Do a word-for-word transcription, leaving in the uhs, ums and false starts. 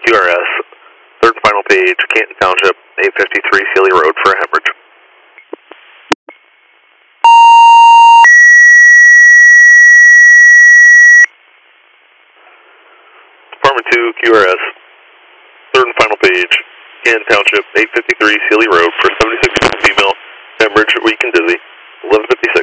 Q R S, third and final page, Canton Township, eight fifty-three Sealy Road for a hemorrhage. Department two, Q R S, third and final page, Canton Township, eight fifty-three Sealy Road for seventy-six female, hemorrhage, weak and dizzy, eleven fifty-six.